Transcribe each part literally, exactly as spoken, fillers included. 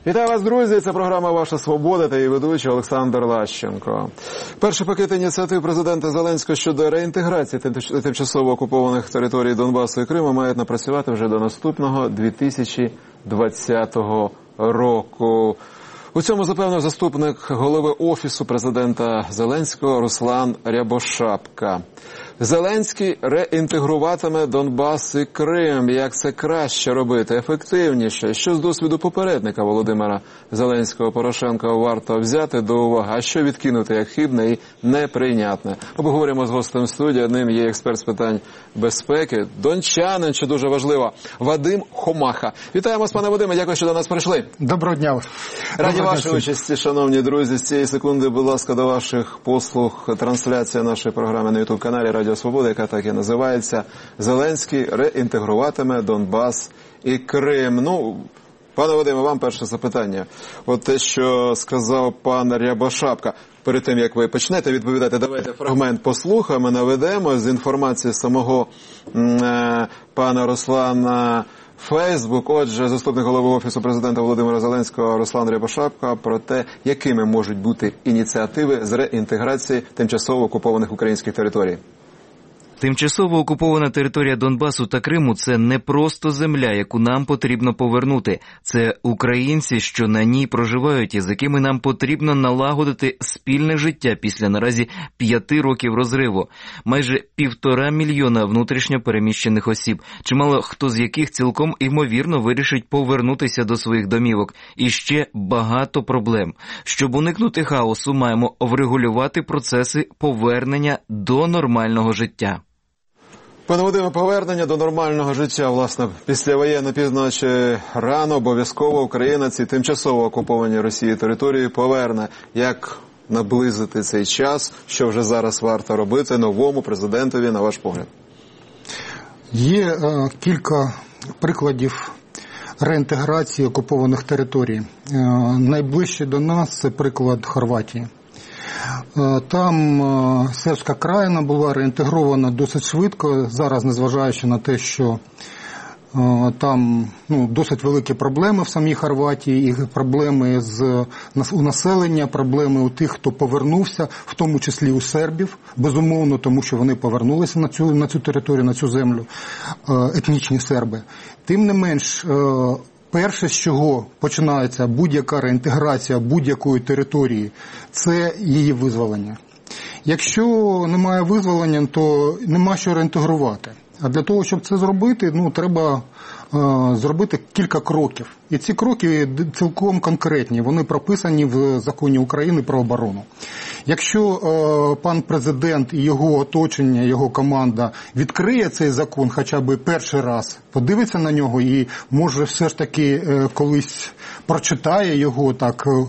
Вітаю вас, друзі! Це програма «Ваша свобода» та її ведучий Олександр Лащенко. Перший пакет ініціатив президента Зеленського щодо реінтеграції тимчасово окупованих територій Донбасу і Криму мають напрацювати вже до наступного дві тисячі двадцятого року. У цьому запевнив заступник голови Офісу президента Зеленського Руслан Рябошапка. Зеленський реінтегруватиме Донбас і Крим. Як це краще робити, ефективніше? Що з досвіду попередника Володимира Зеленського Порошенка варто взяти до уваги, а що відкинути як хибне і неприйнятне? Обговоримо з гостем студії. Одним є експерт з питань безпеки, дончанин, що дуже важливо, Вадим Хомаха. Вітаємо вас, пане Вадиме, дякую, що до нас прийшли. Доброго дня. Раді вашої участі, шановні друзі. З цієї секунди, будь ласка, до ваших послуг трансляція нашої програми на ютуб-каналі Радіо Свобода, яка так і називається «Зеленський реінтегруватиме Донбас і Крим». Ну, пане Вадиме, вам перше запитання. От те, що сказав пан Рябошапка. Перед тим, як ви почнете відповідати, давайте фрагмент послухаємо, наведемо з інформації самого е, пана Руслана Фейсбук. Отже, заступник голови Офісу президента Володимира Зеленського Руслан Рябошапка про те, якими можуть бути ініціативи з реінтеграції тимчасово окупованих українських територій. Тимчасово окупована територія Донбасу та Криму – це не просто земля, яку нам потрібно повернути. Це українці, що на ній проживають і з якими нам потрібно налагодити спільне життя після наразі п'яти років розриву. Майже півтора мільйона внутрішньо переміщених осіб, чимало хто з яких цілком імовірно вирішить повернутися до своїх домівок. І ще багато проблем. Щоб уникнути хаосу, маємо врегулювати процеси повернення до нормального життя. Пане Вадиме, повернення до нормального життя, власне, післявоєнно, пізно чи рано, обов'язково Україна ці тимчасово окуповані Росією території поверне. Як наблизити цей час, що вже зараз варто робити новому президентові, на ваш погляд? Є е, кілька прикладів реінтеграції окупованих територій. Е, найближче до нас – це приклад Хорватії. Там Сербська країна була реінтегрована досить швидко, зараз незважаючи на те, що там ну, досить великі проблеми в самій Хорватії, і проблеми з, у населення, проблеми у тих, хто повернувся, в тому числі у сербів, безумовно, тому що вони повернулися на цю, на цю територію, на цю землю, етнічні серби. Тим не менш, перше, з чого починається будь-яка реінтеграція будь-якої території, це її визволення. Якщо немає визволення, то нема що реінтегрувати. А для того, щоб це зробити, ну, треба е, зробити кілька кроків. І ці кроки цілком конкретні, вони прописані в Законі України про оборону. Якщо е, пан президент і його оточення, його команда відкриє цей закон хоча б перший раз, подивиться на нього і, може, все ж таки е, колись прочитає його так е,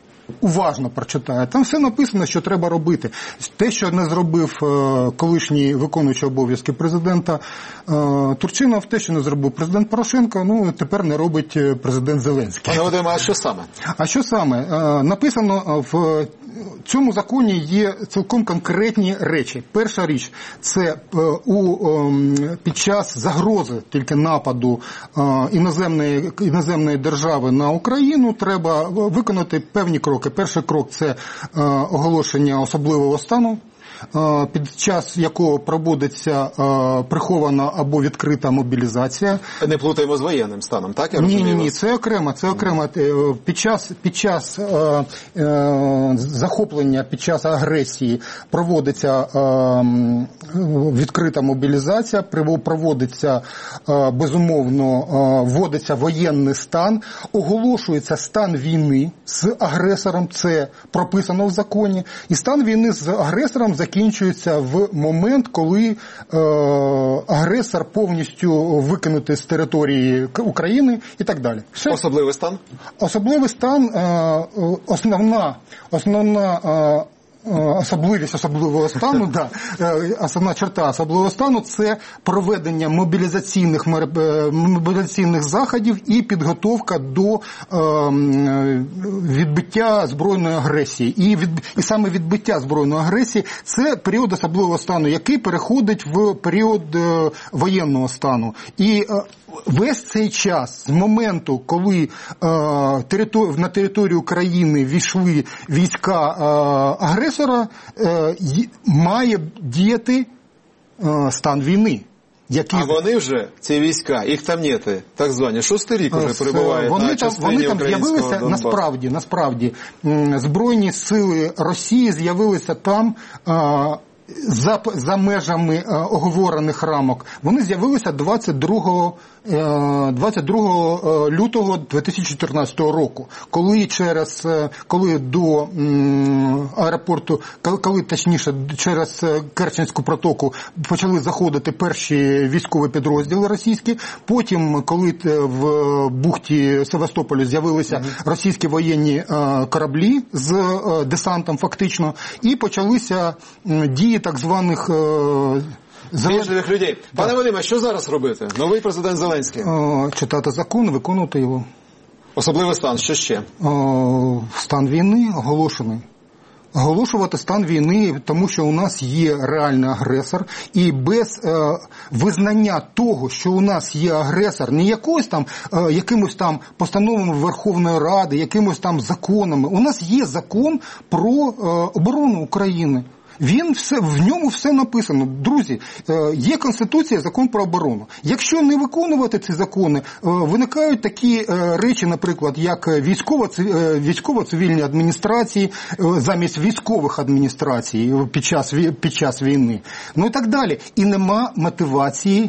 уважно прочитає. Там все написано, що треба робити. Те, що не зробив е, колишній виконуючий обов'язки президента е, Турчинов, те, що не зробив президент Порошенко, ну, тепер не робить президент Зеленський. Пане Вадиме, а що саме? А що саме? Е, написано в цьому законі є цілком конкретні речі. Перша річ – це е, у, е, під час загрози тільки нападу е, іноземної, іноземної держави на Україну треба виконати певні кроки. Перший крок – це е, оголошення особливого стану, е, під час якого проводиться е, прихована або відкрита мобілізація. Не плутаємо з воєнним станом, так? Я розумію? Ні, ні, ні, це окремо, це окремо. Під час, під час е, е, захоплення, під час агресії проводиться е, відкрита мобілізація, проводиться, е, безумовно, е, вводиться воєнний стан, оголошується стан війни з агресором, це прописано в законі, і стан війни з агресором закінчується в момент, коли е, агресор повністю викинутий з території України і так далі. Все. Особливий стан? Особливий стан, е, основна, основна особливість особливого стану, да, основна черта особливого стану – це проведення мобілізаційних, мобілізаційних заходів і підготовка до відбиття збройної агресії. І, від, і саме відбиття збройної агресії – це період особливого стану, який переходить в період воєнного стану. І весь цей час, з моменту, коли е, територію, на територію України війшли війська е, агресора, е, має діяти е, стан війни. Які... А вони вже, ці війська, їх там нети, так звані, шостий рік вже перебувають вони на там, частині вони там з'явилися, Донбасу. насправді, насправді, Збройні сили Росії з'явилися там е, За, за межами е, оговорених рамок, вони з'явилися двадцять другого лютого дві тисячі чотирнадцятого року, коли через, коли до м, аеропорту, коли, коли точніше через Керченську протоку почали заходити перші військові підрозділи російські, потім, коли в бухті Севастополя з'явилися mm-hmm. російські воєнні е, кораблі з е, десантом фактично, і почалися е, дії так званих е, Вічливих людей. Да. Пане Вадиме, що зараз робити? Новий президент Зеленський. О, читати закон, виконувати його. Особливий стан, що ще? О, стан війни оголошений. Оголошувати стан війни, тому що у нас є реальний агресор, і без е, визнання того, що у нас є агресор, не якось там, е, якимось там постановами Верховної Ради, якимось там законами. У нас є закон про е, оборону України. Він все, в ньому все написано. Друзі, є Конституція, закон про оборону. Якщо не виконувати ці закони, виникають такі речі, наприклад, як військово-цивільні адміністрації замість військових адміністрацій під час, під час війни. Ну і так далі. І нема мотивації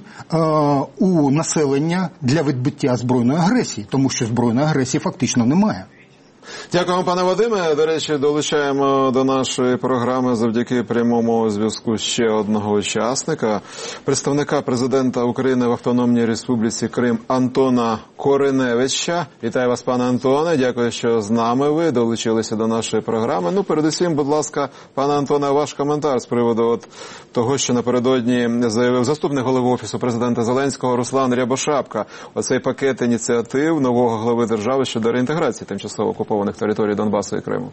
у населення для відбиття збройної агресії, тому що збройної агресії фактично немає. Дякуємо, пане Вадиме. До речі, долучаємо до нашої програми завдяки прямому зв'язку ще одного учасника, представника президента України в Автономній Республіці Крим Антона Кориневича. Вітаю вас, пане Антоне. Дякую, що з нами ви долучилися до нашої програми. Ну, передусім, будь ласка, пане Антоне, ваш коментар з приводу от того, що напередодні заявив заступник голови Офісу президента Зеленського Руслан Рябошапка. Оцей пакет ініціатив нового глави держави щодо реінтеграції тимчасово окупованих територій Донбасу і Криму.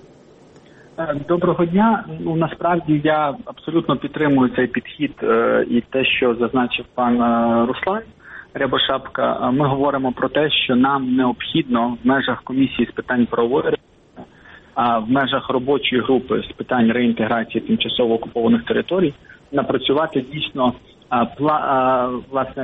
Доброго дня. Ну, насправді я абсолютно підтримую цей підхід е, і те, що зазначив пан е, Руслан Рябошапка. Ми говоримо про те, що нам необхідно в межах комісії з питань правової реформи, а в межах робочої групи з питань реінтеграції тимчасово окупованих територій напрацювати дійсно а, пла, а, власне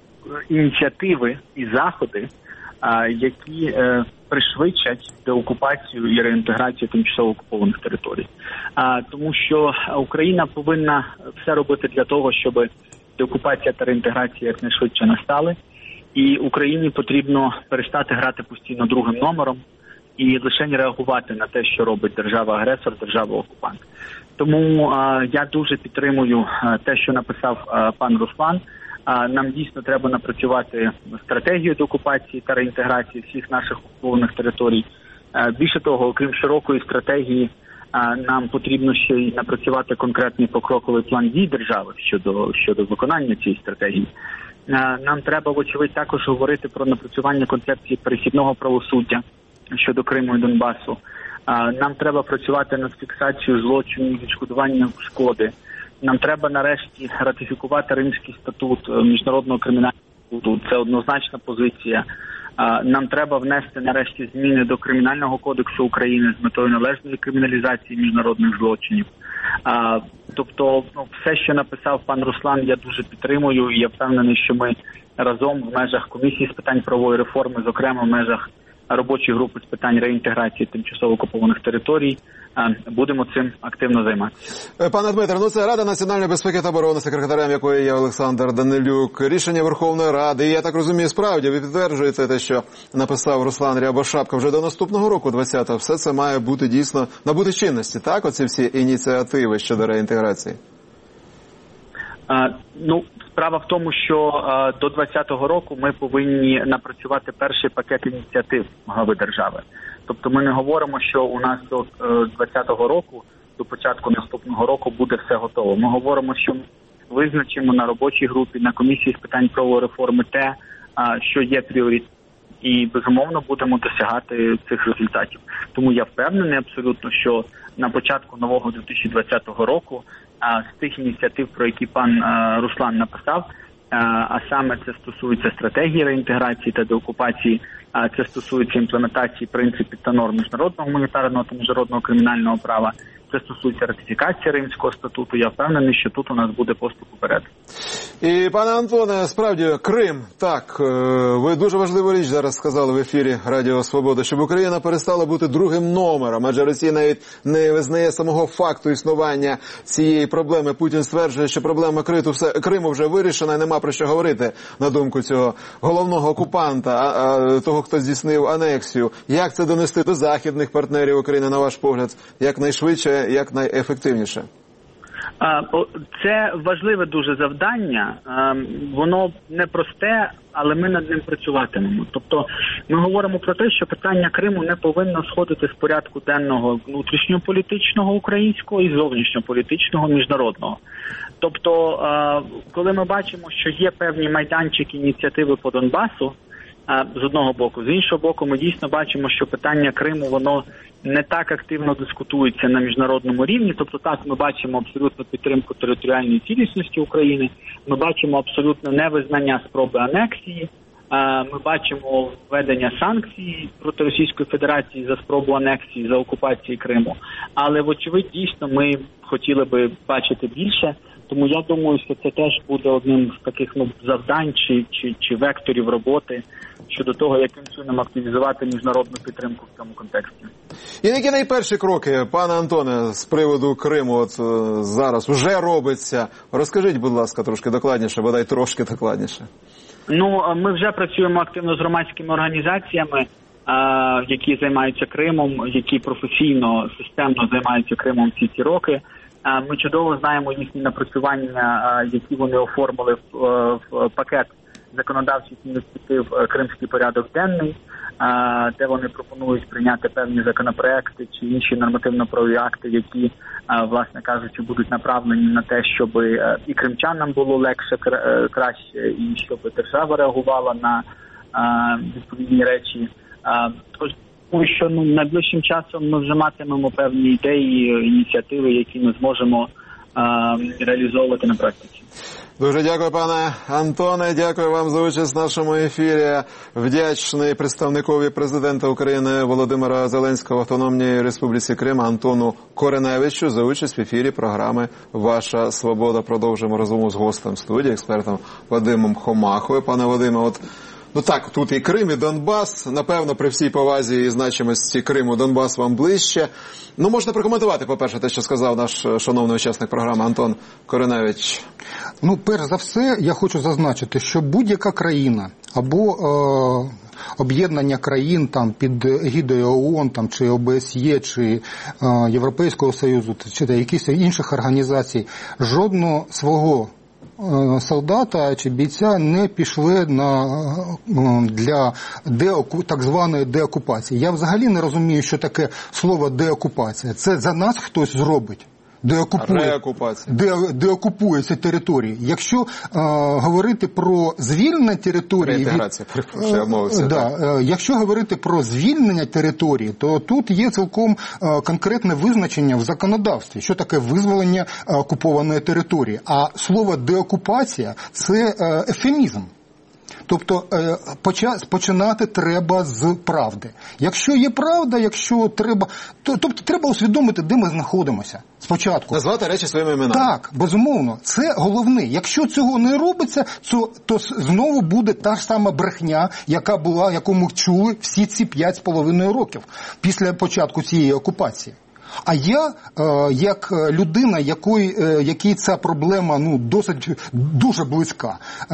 ініціативи і заходи, а, які е, пришвидшать деокупацію і реінтеграцію тимчасово окупованих територій. А, тому що Україна повинна все робити для того, щоб деокупація та реінтеграція якнайшвидше настали. І Україні потрібно перестати грати постійно другим номером і лише не реагувати на те, що робить держава-агресор, держава-окупант. Тому а, я дуже підтримую а, те, що написав а, пан Руслан. А, нам дійсно треба напрацювати стратегію деокупації та реінтеграції всіх наших окупованих територій. А, більше того, окрім широкої стратегії, а, нам потрібно ще й напрацювати конкретний покроковий план дій держави щодо, щодо виконання цієї стратегії. А, нам треба, вочевидь, також говорити про напрацювання концепції перехідного правосуддя щодо Криму і Донбасу. А, нам треба працювати над фіксацією злочинів, відшкодуванням шкоди. Нам треба нарешті ратифікувати Римський статут Міжнародного кримінального суду. Це однозначна позиція. Нам треба внести нарешті зміни до Кримінального кодексу України з метою належної криміналізації міжнародних злочинів. Тобто, ну, все, що написав пан Руслан, я дуже підтримую, і я впевнений, що ми разом в межах комісії з питань правової реформи, зокрема в межах робочої групи з питань реінтеграції тимчасово окупованих територій, будемо цим активно займатися. Пане Дмитре, ну це Рада національної безпеки та оборони, секретарем якої є Олександр Данилюк. Рішення Верховної Ради, і я так розумію, справді ви підтверджуєте те, що написав Руслан Рябошапка вже до наступного року, двадцятого, все це має бути дійсно набути чинності, так? Оці всі ініціативи щодо реінтеграції? А, ну, справа в тому, що а, до двадцятого року ми повинні напрацювати перший пакет ініціатив глави держави. Тобто ми не говоримо, що у нас до двадцятого року до початку наступного року буде все готово. Ми говоримо, що визначимо на робочій групі, на комісії з питань правової реформи те, що є пріоритетом. І, безумовно, будемо досягати цих результатів. Тому я впевнений абсолютно, що на початку нового дві тисячі двадцятого року а, з тих ініціатив, про які пан а, Руслан написав, а, а саме це стосується стратегії реінтеграції та деокупації, а це стосується імплементації принципів та норм міжнародного гуманітарного та міжнародного кримінального права, це стосується ратифікації Римського статуту. Я впевнений, що тут у нас буде поступ уперед. І, пане Антоне, справді, Крим, так, ви дуже важливу річ зараз сказали в ефірі Радіо Свобода, щоб Україна перестала бути другим номером, адже Росія навіть не визнає самого факту існування цієї проблеми. Путін стверджує, що проблема Криму вже вирішена і нема про що говорити, на думку цього головного окупанта, того, хто здійснив анексію. Як це донести до західних партнерів України, на ваш погляд, якнайшвидше, як найефективніше? Це важливе дуже завдання. Воно непросте, але ми над ним працюватимемо. Тобто ми говоримо про те, що питання Криму не повинно сходити з порядку денного внутрішньополітичного українського і зовнішньополітичного міжнародного. Тобто, коли ми бачимо, що є певні майданчики ініціативи по Донбасу, з одного боку. З іншого боку, ми дійсно бачимо, що питання Криму, воно не так активно дискутується на міжнародному рівні. Тобто так, ми бачимо абсолютну підтримку територіальної цілісності України, ми бачимо абсолютно невизнання спроби анексії, ми бачимо введення санкцій проти Російської Федерації за спробу анексії, за окупації Криму. Але, вочевидь, дійсно, ми хотіли би бачити більше. Тому я думаю, що це теж буде одним з таких ну, завдань чи, чи, чи векторів роботи щодо того, яким чином активізувати міжнародну підтримку в цьому контексті. І які найперші кроки, пане Антоне, з приводу Криму от зараз вже робиться? Розкажіть, будь ласка, трошки докладніше, бодай трошки докладніше. Ну, ми вже працюємо активно з громадськими організаціями, які займаються Кримом, які професійно, системно займаються Кримом всі ці роки. Ми чудово знаємо їхні напрацювання, які вони оформили в пакет законодавчих ініціатив «Кримський порядок денний», де вони пропонують прийняти певні законопроекти чи інші нормативно-правові акти, які, власне кажучи, будуть направлені на те, щоб і кримчанам було легше, краще, і щоб держава реагувала на відповідні речі. Тож, тому що ну, найближчим часом ми вже матимемо певні ідеї, ініціативи, які ми зможемо а, реалізовувати на практиці. Дуже дякую, пане Антоне, дякую вам за участь в нашому ефірі. Вдячний представникові президента України Володимира Зеленського в Автономній Республіці Крим Антону Кореневичу за участь в ефірі програми «Ваша свобода». Продовжуємо розмову з гостем студії, експертом Вадимом Хомахою. Пане Вадиме, от ну так, тут і Крим, і Донбас. Напевно, при всій повазі і значимості Криму Донбас вам ближче. Ну, можна прокоментувати, по-перше, те, що сказав наш шановний учасник програми Антон Кореневич. Ну, перш за все, я хочу зазначити, що будь-яка країна або е, об'єднання країн там під егідою ООН там, чи О Б С Є, чи е, Європейського Союзу, чи якихось інших організацій, жодного свого солдата чи бійця не пішли на, для деоку, так званої деокупації. Я взагалі не розумію, що таке слово деокупація. Це за нас хтось зробить. Деокупує, де, деокупуються території. Якщо е, говорити про звільнення території, Реінтеграція, припрошую, мовився. Да, е, якщо говорити про звільнення території, то тут є цілком е, конкретне визначення в законодавстві, що таке визволення е, окупованої території. А слово деокупація – це е, ефемізм. Тобто починати треба з правди. Якщо є правда, якщо треба, то, тобто треба усвідомити, де ми знаходимося спочатку. Назвати речі своїми іменами. Так, безумовно, це головне. Якщо цього не робиться, то, то знову буде та ж сама брехня, яка була, яку ми чули всі ці п'ять з половиною років після початку цієї окупації. А я, як людина, якої, якій ця проблема ну, досить дуже близька,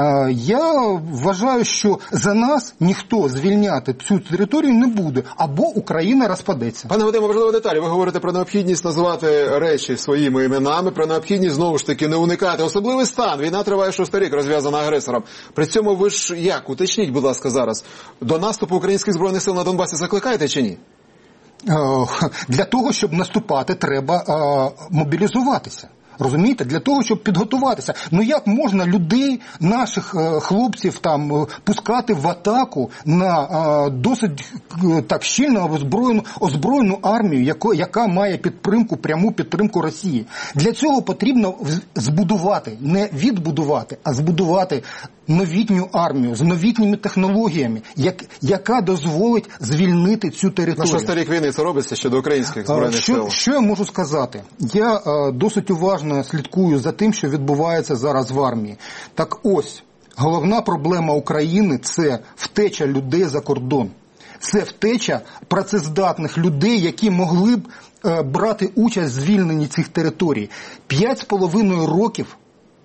я вважаю, що за нас ніхто звільняти цю територію не буде, або Україна розпадеться. Пане Вадиме, важлива деталь. Ви говорите про необхідність називати речі своїми іменами, про необхідність, знову ж таки, не уникати. Особливий стан. Війна триває шостий рік, розв'язана агресором. При цьому ви ж як? Уточніть, будь ласка, зараз. До наступу українських збройних сил на Донбасі закликаєте чи ні? Для того, щоб наступати, треба мобілізуватися. Розумієте? Для того, щоб підготуватися. Ну як можна людей, наших е, хлопців там пускати в атаку на е, досить е, так щільно озброєну, озброєну армію, яко, яка має підтримку, пряму підтримку Росії? Для цього потрібно збудувати, не відбудувати, а збудувати новітню армію з новітніми технологіями, як, яка дозволить звільнити цю територію. На шостий рік війни це робиться щодо українських збройних що, сил? Що я можу сказати? Я е, досить уважно слідкую за тим, що відбувається зараз в армії. Так ось, головна проблема України – це втеча людей за кордон. Це втеча працездатних людей, які могли б е, брати участь в звільненні цих територій. П'ять з половиною років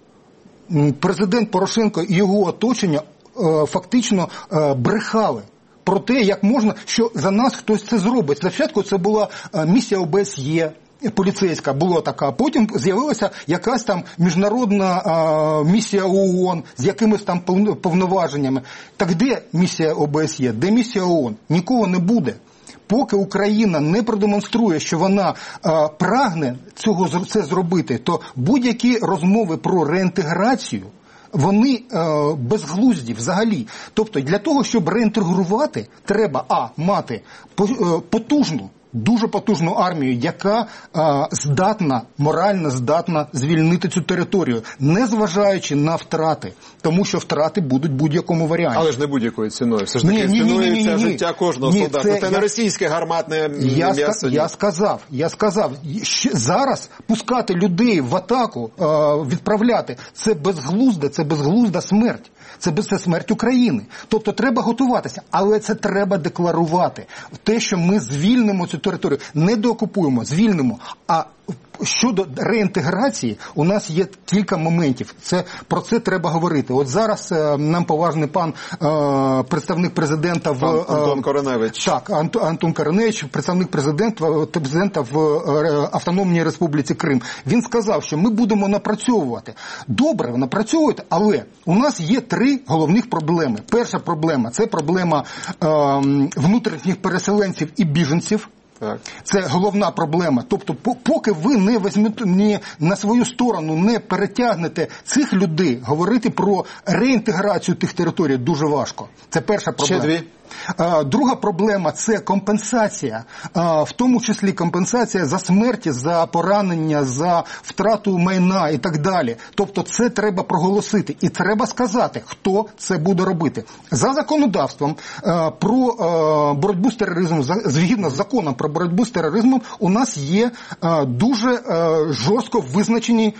президент Порошенко і його оточення е, фактично е, брехали про те, як можна, що за нас хтось це зробить. Спочатку це була е, місія О Б С Є, поліцейська була така, потім з'явилася якась там міжнародна е, місія О О Н з якимись там повноваженнями. Так де місія О Б С Є, де місія О О Н? Нікого не буде. Поки Україна не продемонструє, що вона е, прагне цього, це зробити, то будь-які розмови про реінтеграцію, вони е, безглузді взагалі. Тобто для того, щоб реінтегрувати, треба, а, мати потужну, дуже потужну армію, яка е, здатна, морально здатна звільнити цю територію, не зважаючи на втрати, тому що втрати будуть в будь-якому варіанті. Але ж не будь-якою ціною. Все ж таки ні, ні, цінується ні, ні, ні. життя кожного ні, солдата. Це, це я, не російське гарматне я, м'ясо. Я сказав, я сказав, зараз пускати людей в атаку, е, відправляти, це безглузда, це безглузда смерть. Це без смерть України. Тобто треба готуватися, але це треба декларувати. Те, що ми звільнимо цю територію, не доокупуємо, звільнимо. А щодо реінтеграції, у нас є кілька моментів. Це, про це треба говорити. От зараз е, нам поважний пан е, представник президента в... Пан Антон Кореневич. Так, Ант, Антон Кореневич, представник президента, президента в е, Автономній Республіці Крим. Він сказав, що ми будемо напрацьовувати. Добре, напрацьовуєте, але у нас є три головних проблеми. Перша проблема – це проблема е, внутрішніх переселенців і біженців. Так. Це головна проблема. Тобто, поки ви не візьмете не, на свою сторону, не перетягнете цих людей, говорити про реінтеграцію тих територій дуже важко. Це перша проблема. Ще дві. Друга проблема – це компенсація, в тому числі компенсація за смерті, за поранення, за втрату майна і так далі. Тобто це треба проголосити і треба сказати, хто це буде робити. За законодавством про боротьбу з тероризмом, згідно з законом про боротьбу з тероризмом, у нас є дуже жорстко визначені,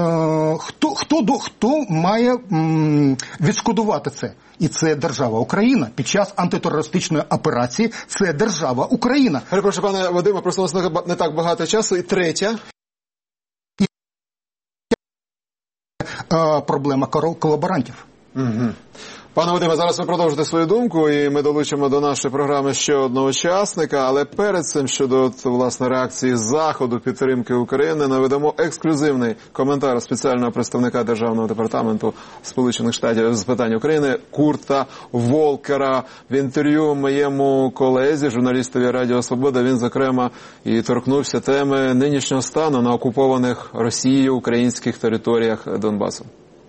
хто, хто, хто має відшкодувати це. І це держава Україна. Під час антитерористичної операції це держава Україна. Перепрошую, пане Вадиме, просто у нас не так багато часу. І третя. І... Проблема колаборантів. Угу. Пане Вадиме, зараз ви продовжите свою думку, і ми долучимо до нашої програми ще одного учасника, але перед цим, щодо, власне, реакції Заходу підтримки України, наведемо ексклюзивний коментар спеціального представника Державного департаменту Сполучених Штатів з питань України Курта Волкера. В інтерв'ю моєму колезі, журналістові Радіо Свобода, він, зокрема, і торкнувся теми нинішнього стану на окупованих Росією українських територіях Донбасу.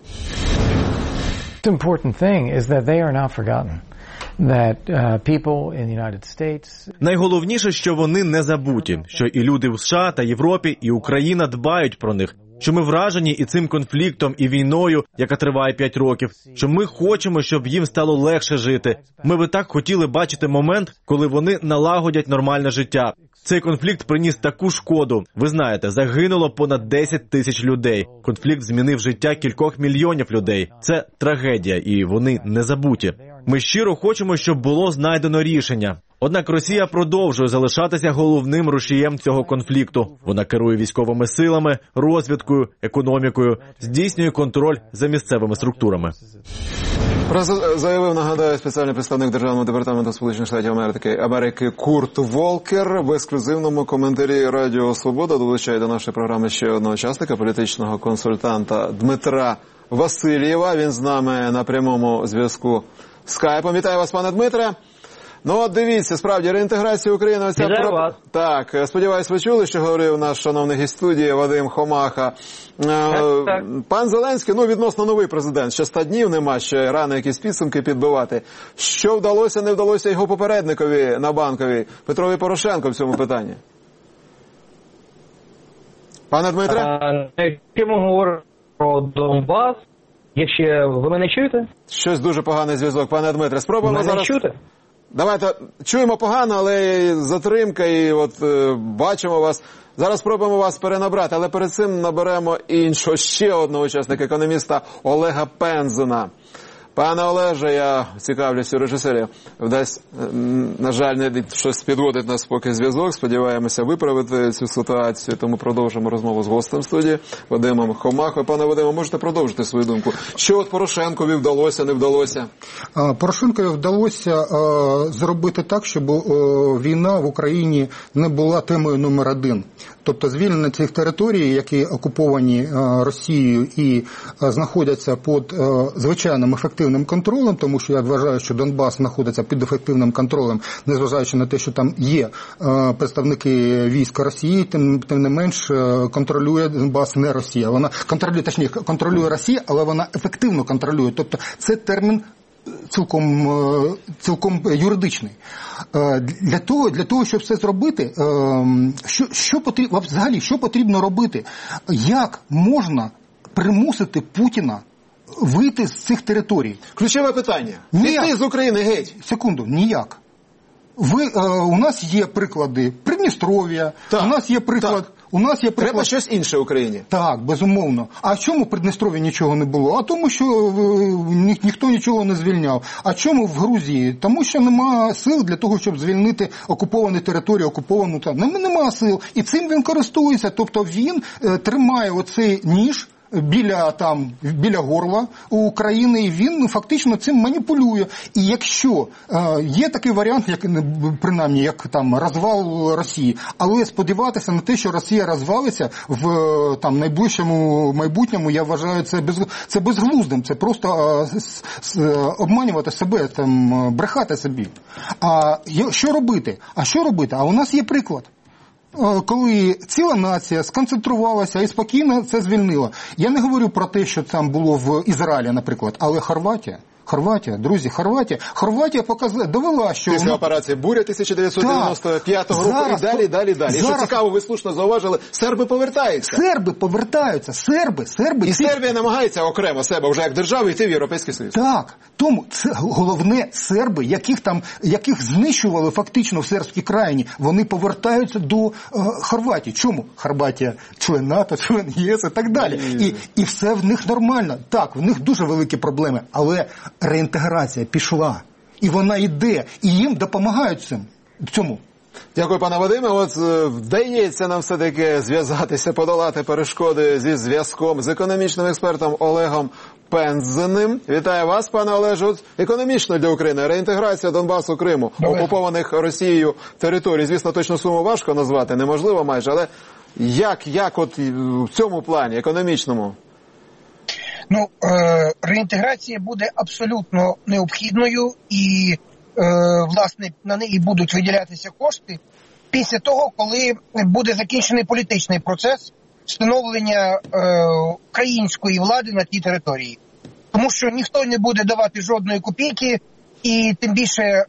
The important thing is that they are not forgotten. That uh, people in the United States... Найголовніше, що вони не забуті, що і люди в США та Європі, і Україна дбають про них, що ми вражені і цим конфліктом, і війною, яка триває п'ять років, що ми хочемо, щоб їм стало легше жити. Ми би так хотіли бачити момент, коли вони налагодять нормальне життя. Цей конфлікт приніс таку шкоду. Ви знаєте, загинуло понад десять тисяч людей. Конфлікт змінив життя кількох мільйонів людей. Це трагедія, і вони не забуті. Ми щиро хочемо, щоб було знайдено рішення. Однак Росія продовжує залишатися головним рушієм цього конфлікту. Вона керує військовими силами, розвідкою, економікою, здійснює контроль за місцевими структурами. Заявив, нагадаю, спеціальний представник Державного департаменту Сполучених Штатів Америки, Америки Курт Волкер. В ексклюзивному коментарі Радіо Свобода долучає до нашої програми ще одного учасника, політичного консультанта Дмитра Васильєва. Він з нами на прямому зв'язку скайпом. Вітаю вас, пане Дмитре. Ну от дивіться, справді, реінтеграція України... Оця про... вас. Так, сподіваюсь, ви чули, що говорив наш шановний гість студії Вадим Хомаха. Так, так. Пан Зеленський, ну, відносно новий президент, ще ста днів нема, ще рано якісь підсумки підбивати. Що вдалося, не вдалося його попередникові на Банковій, Петрові Порошенко, в цьому питанні? Пане Дмитре? Якщо ми говоримо про Донбас, якщо ви мене чуєте? Щось дуже поганий зв'язок. Пане Дмитре, спробуємо мене зараз... чути? Давайте, чуємо погано, але затримка, і от е, бачимо вас. Зараз спробуємо вас перенабрати, але перед цим наберемо іншого, ще одного учасника, економіста Олега Пензена. Пане Олеже, я цікавлюсь у режисерів. Вдасть, на жаль, не щось підводить нас поки зв'язок. Сподіваємося виправити цю ситуацію, тому продовжимо розмову з гостем студії Вадимом Хомахою. Пане Вадиме, можете продовжити свою думку? Що от Порошенкові вдалося, не вдалося? Порошенкові вдалося зробити так, щоб війна в Україні не була темою номер один. Тобто звільнення цих територій, які окуповані Росією і знаходяться під звичайним ефективним контролем, тому що я вважаю, що Донбас знаходиться під ефективним контролем, незважаючи на те, що там є представники війська Росії, тим, тим не менш контролює Донбас не Росія. Вона контролює, точніше, контролює Росія, але вона ефективно контролює. Тобто це термін цілком, цілком юридичний. Для того, для того, щоб це зробити, що, що потрібно, взагалі, що потрібно робити? Як можна примусити Путіна вийти з цих територій? Ключове питання. Ніяк. Піти з України геть. Секунду, ніяк. Ви, е, у нас є приклади Придністров'я, у нас є приклад... Так. У нас є приклад... Треба щось інше в Україні. Так, безумовно. А чому в Придністров'ї нічого не було? А тому, що ні, ніхто нічого не звільняв. А чому в Грузії? Тому що нема сил для того, щоб звільнити окуповані території, окуповану там. Нема сил. І цим він користується. Тобто він е, тримає оцей ніж біля, там, біля горла у України, і він фактично цим маніпулює. І якщо е, є такий варіант, як, принаймні, як там розвал Росії, але сподіватися на те, що Росія розвалиться в там, найближчому майбутньому, я вважаю, це, без, це безглуздим, це просто е, с, с, обманювати себе, там, брехати собі. А що робити? А що робити? А у нас є приклад. Коли ціла нація сконцентрувалася і спокійно це звільнила. Я не говорю про те, що там було в Ізраїлі, наприклад, але Хорватія, Хорватія, друзі, Хорватія, Хорватія показала, довела, що... Після вона... операції «Буря» тисяча дев'ятсот дев'яносто п'ятого року і далі, далі, далі. Зараз... І що цікаво, ви слушно зауважили, серби повертаються. Серби повертаються, серби, серби... І ці... Сербія намагається окремо себе вже як держава йти в Європейський Союз. Так, тому це головне, серби, яких там, яких знищували фактично в сербській країні, вони повертаються до е, Хорватії. Чому? Хорватія член НАТО, член ЄС і так далі. І, і все в них нормально. Так, в них дуже великі проблеми, але реінтеграція пішла. І вона йде, і їм допомагають цим, цьому. Дякую, пане Вадиме. От вдається нам все-таки зв'язатися, подолати перешкоди зі зв'язком з економічним експертом Олегом Пензеним. Вітаю вас, пане Олеже. Економічно для України реінтеграція Донбасу, Криму, Добре. окупованих Росією територій. Звісно, точну суму важко назвати, неможливо майже, але як, як от в цьому плані, економічному? Ну, е, реінтеграція буде абсолютно необхідною і, е, власне, на неї будуть виділятися кошти після того, коли буде закінчений політичний процес встановлення е, української влади на тій території. Тому що ніхто не буде давати жодної копійки, і тим більше е,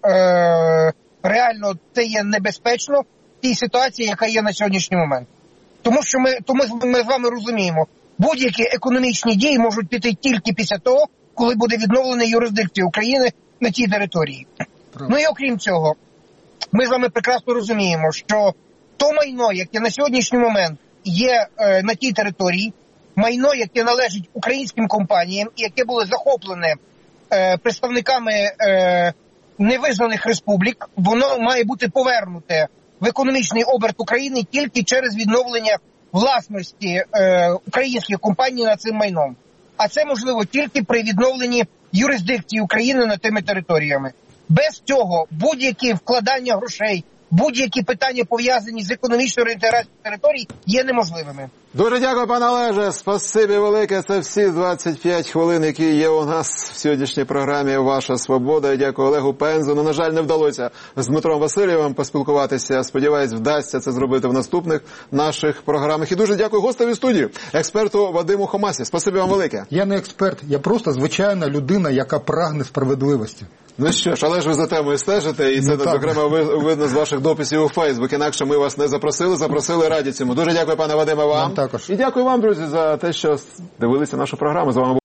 реально це є небезпечно в тій ситуації, яка є на сьогоднішній момент. Тому що ми, тому ми з вами розуміємо, будь-які економічні дії можуть піти тільки після того, коли буде відновлена юрисдикція України на тій території. Правда. Ну і окрім цього, ми з вами прекрасно розуміємо, що то майно, яке на сьогоднішній момент є е, на тій території, майно, яке належить українським компаніям, і яке було захоплене е, представниками е, невизнаних республік, воно має бути повернуте в економічний оберт України тільки через відновлення власності е, українських компаній над цим майном. А це можливо тільки при відновленні юрисдикції України над тими територіями. Без цього будь-які вкладання грошей будь-які питання, пов'язані з економічною реінтеграцією територій, є неможливими. Дуже дякую, пане Олеже. Спасибі велике. Це всі двадцять п'ять хвилин, які є у нас в сьогоднішній програмі «Ваша свобода». Я дякую Олегу Пензу. Ну, на жаль, не вдалося з Дмитром Васильєвим поспілкуватися. Сподіваюсь, вдасться це зробити в наступних наших програмах. І дуже дякую гостеві студії, експерту Вадиму Хомасі. Спасибі вам велике. Я не експерт, я просто звичайна людина, яка прагне справедливості. Ну що ж, але ж ви за темою стежите, і це, ну, зокрема, видно з ваших дописів у Фейсбук. Інакше ми вас не запросили, запросили раді цьому. Дуже дякую, пане Вадиме, вам. Вам також. І дякую вам, друзі, за те, що дивилися нашу програму. З вами